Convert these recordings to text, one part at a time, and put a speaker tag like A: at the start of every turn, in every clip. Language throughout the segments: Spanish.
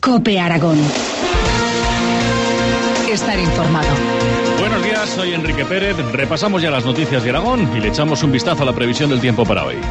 A: COPE Aragón. Estar informado.
B: Buenos días, soy Enrique Pérez. Repasamos ya las noticias de Aragón y le echamos un vistazo a la previsión del tiempo para hoy.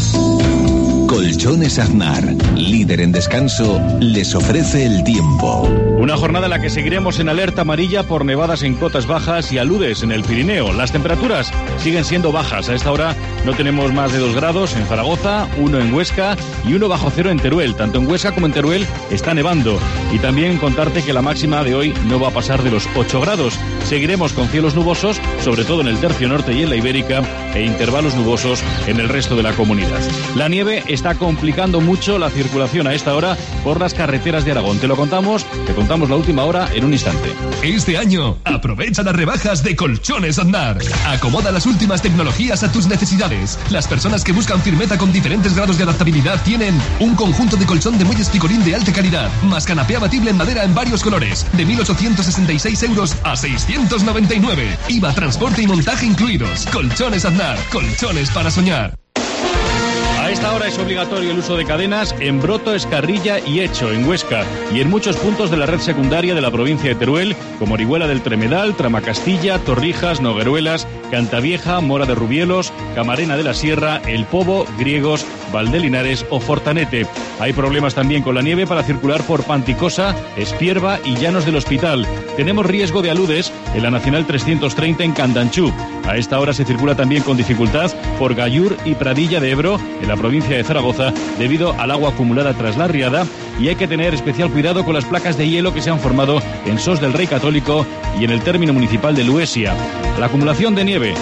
C: Colchones Aznar, líder en descanso, les ofrece el tiempo.
B: Una jornada en la que seguiremos en alerta amarilla por nevadas en cotas bajas y aludes en el Pirineo. Las temperaturas siguen siendo bajas. A esta hora no tenemos más de 2 grados en Zaragoza, 1 en Huesca y 1 bajo cero en Teruel. Tanto en Huesca como en Teruel está nevando. Y también contarte que la máxima de hoy no va a pasar de los 8 grados. Seguiremos con cielos nubosos, sobre todo en el tercio norte y en la Ibérica, e intervalos nubosos en el resto de la comunidad. La nieve está complicando mucho la circulación a esta hora por las carreteras de Aragón. Te contamos la última hora en un instante.
D: Este año, aprovecha las rebajas de Colchones Aznar. Acomoda las últimas tecnologías a tus necesidades. Las personas que buscan firmeza con diferentes grados de adaptabilidad tienen un conjunto de colchón de muelles picorín de alta calidad, más canapé abatible en madera en varios colores, de 1.866 euros a 699. IVA, transporte y montaje incluidos. Colchones Aznar, colchones para soñar.
B: A esta hora es obligatorio el uso de cadenas en Broto, Escarrilla y Echo, en Huesca, y en muchos puntos de la red secundaria de la provincia de Teruel, como Orihuela del Tremedal, Tramacastilla, Torrijas, Nogueruelas, Cantavieja, Mora de Rubielos, Camarena de la Sierra, El Pobo, Griegos, Valdelinares o Fortanete. Hay problemas también con la nieve para circular por Panticosa, Espierva y Llanos del Hospital. Tenemos riesgo de aludes en la Nacional 330 en Candanchú. A esta hora se circula también con dificultad por Gallur y Pradilla de Ebro, en la provincia de Zaragoza, debido al agua acumulada tras la riada, y hay que tener especial cuidado con las placas de hielo que se han formado en Sos del Rey Católico y en el término municipal de Luesia. La acumulación de nieve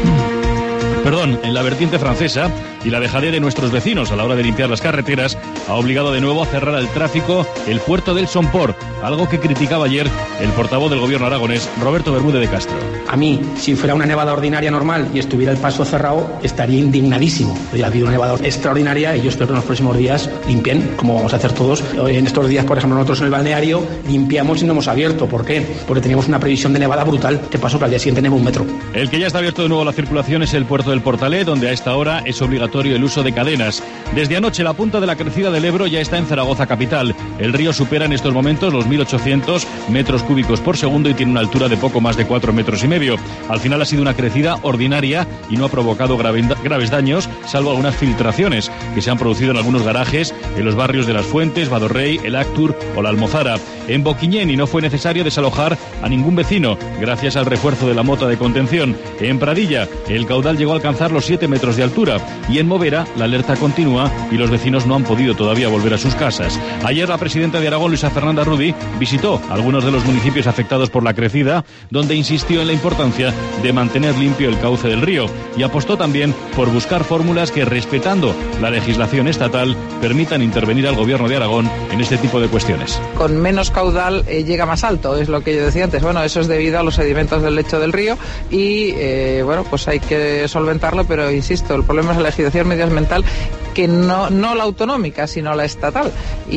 B: en la vertiente francesa y la dejadez de nuestros vecinos a la hora de limpiar las carreteras ha obligado de nuevo a cerrar al tráfico el puerto del Somport, algo que criticaba ayer el portavoz del gobierno aragonés, Roberto Bermúdez de Castro.
E: A mí, si fuera una nevada ordinaria normal y estuviera el paso cerrado, estaría indignadísimo. Ha habido una nevada extraordinaria y yo espero que en los próximos días limpien, como vamos a hacer todos. En estos días, por ejemplo, nosotros en el balneario limpiamos y no hemos abierto. ¿Por qué? Porque teníamos una previsión de nevada brutal. ¿Qué pasó? Que al día siguiente nevó 1 metro.
B: El que ya está abierto de nuevo la circulación es el puerto del Portalet, donde a esta hora es obligatorio el uso de cadenas. Desde anoche la punta de la crecida del Ebro ya está en Zaragoza capital. El río supera en estos momentos los 1.800 metros cúbicos por segundo y tiene una altura de poco más de 4,5 metros. Al final ha sido una crecida ordinaria y no ha provocado graves daños, salvo algunas filtraciones que se han producido en algunos garajes en los barrios de Las Fuentes, Badorrey, El Actur o La Almozara. En Boquiñén y no fue necesario desalojar a ningún vecino gracias al refuerzo de la mota de contención. En Pradilla el caudal llegó a alcanzar los 7 metros de altura y en Movera la alerta continúa y los vecinos no han podido todavía volver a sus casas. Ayer la presidenta de Aragón, Luisa Fernanda Rudy, visitó algunos de los municipios afectados por la crecida, donde insistió en la importancia de mantener limpio el cauce del río y apostó también por buscar fórmulas que, respetando la legislación estatal, permitan intervenir al gobierno de Aragón en este tipo de cuestiones.
F: Con menos caudal llega más alto, es lo que yo decía antes. Bueno, eso es debido a los sedimentos del lecho del río y pues hay que solventarlo, pero insisto, el problema es la legislación medioambiental, que no la autonómica, sino la estatal.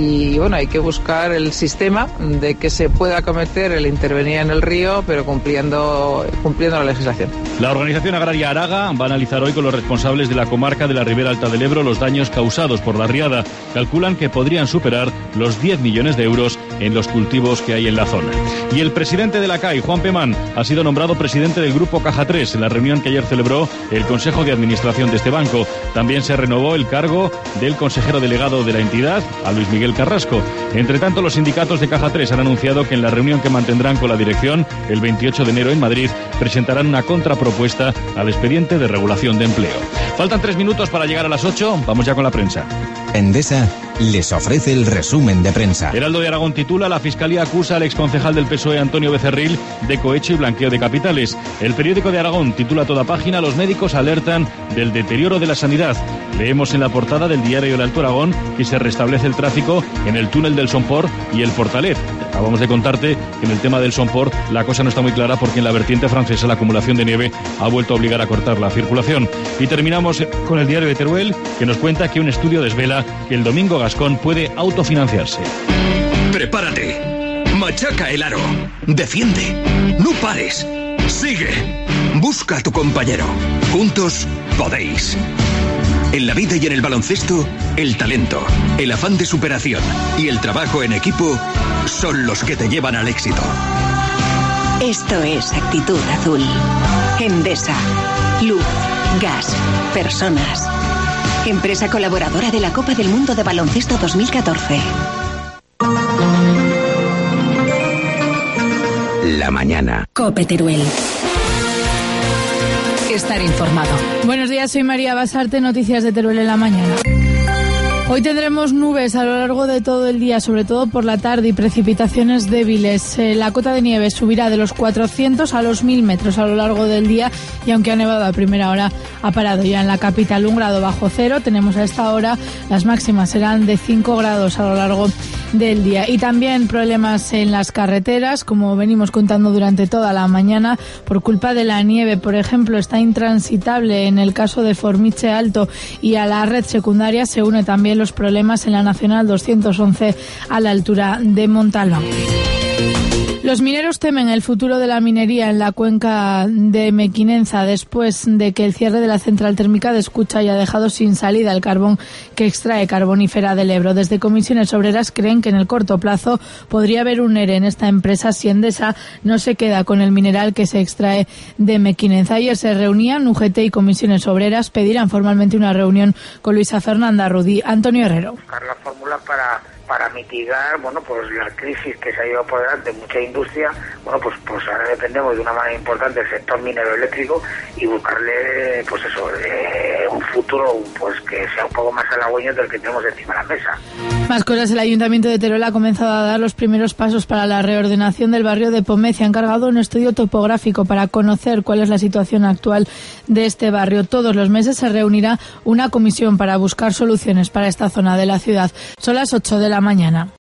F: Y bueno, hay que buscar el sistema de que se pueda acometer el intervenir en el río, pero cumpliendo la legislación.
B: La organización agraria Araga va a analizar hoy con los responsables de la comarca de la Ribera Alta del Ebro los daños causados por la riada. Calculan que podrían superar los 10 millones de euros en los cultivos que hay en la zona. Y el presidente de la CAI, Juan Pemán, ha sido nombrado presidente del Grupo Caja 3 en la reunión que ayer celebró el Consejo de Administración de este banco. También se renovó el cargo del consejero delegado de la entidad, a Luis Miguel Carrasco. Entre tanto, los sindicatos de Caja 3 han anunciado que en la reunión que mantendrán con la dirección el 28 de enero en Madrid presentarán una contrapropuesta al expediente de regulación de empleo. Faltan 3 minutos para llegar a las 8. Vamos ya con la prensa.
C: Endesa les ofrece el resumen de prensa.
B: Heraldo de Aragón titula: la Fiscalía acusa al exconcejal del PSOE Antonio Becerril de cohecho y blanqueo de capitales. El Periódico de Aragón titula a toda página: los médicos alertan del deterioro de la sanidad. Leemos en la portada del diario El Alto Aragón que se restablece el tráfico en el túnel del Somport y el Portalet. Acabamos de contarte que en el tema del Somport la cosa no está muy clara porque en la vertiente francesa la acumulación de nieve ha vuelto a obligar a cortar la circulación. Y terminamos con el diario de Teruel, que nos cuenta que un estudio desvela que el Domingo Gascón puede autofinanciarse.
D: Prepárate. Machaca el aro. Defiende. No pares. Sigue. Busca a tu compañero. Juntos podéis.
C: En la vida y en el baloncesto, el talento, el afán de superación y el trabajo en equipo son los que te llevan al éxito.
A: Esto es Actitud Azul. Endesa. Luz, gas, personas. Empresa colaboradora de la Copa del Mundo de Baloncesto 2014.
C: La mañana.
A: COPE Teruel. Estar informado.
G: Buenos días, soy María Basarte, noticias de Teruel en la mañana. Hoy tendremos nubes a lo largo de todo el día, sobre todo por la tarde, y precipitaciones débiles. La cota de nieve subirá de los 400 a los 1000 metros a lo largo del día, y aunque ha nevado a primera hora, ha parado ya en la capital 1 grado bajo cero. Tenemos a esta hora, las máximas serán de 5 grados a lo largo del día. Y también problemas en las carreteras, como venimos contando durante toda la mañana, por culpa de la nieve. Por ejemplo, está intransitable en el caso de Formiche Alto, y a la red secundaria se une también los problemas en la Nacional 211 a la altura de Montalbán. Los mineros temen el futuro de la minería en la cuenca de Mequinenza después de que el cierre de la central térmica de Escucha haya dejado sin salida el carbón que extrae Carbonífera del Ebro. Desde Comisiones Obreras creen que en el corto plazo podría haber un ERE en esta empresa si Endesa no se queda con el mineral que se extrae de Mequinenza. Ayer se reunían UGT y Comisiones Obreras, pedirán formalmente una reunión con Luisa Fernanda Rudí. Antonio Herrero.
H: Buscar la fórmula para mitigar, bueno, pues la crisis que se ha llevado por delante en mucha industria. Bueno, pues ahora dependemos de una manera importante del sector minero eléctrico, y buscarle, pues eso, un futuro pues que sea un poco más halagüeño del que tenemos encima de la mesa.
G: Más cosas. El Ayuntamiento de Teruel ha comenzado a dar los primeros pasos para la reordenación del barrio de Pomez y ha encargado un estudio topográfico para conocer cuál es la situación actual de este barrio. Todos los meses se reunirá una comisión para buscar soluciones para esta zona de la ciudad. Son las 8 de la mañana.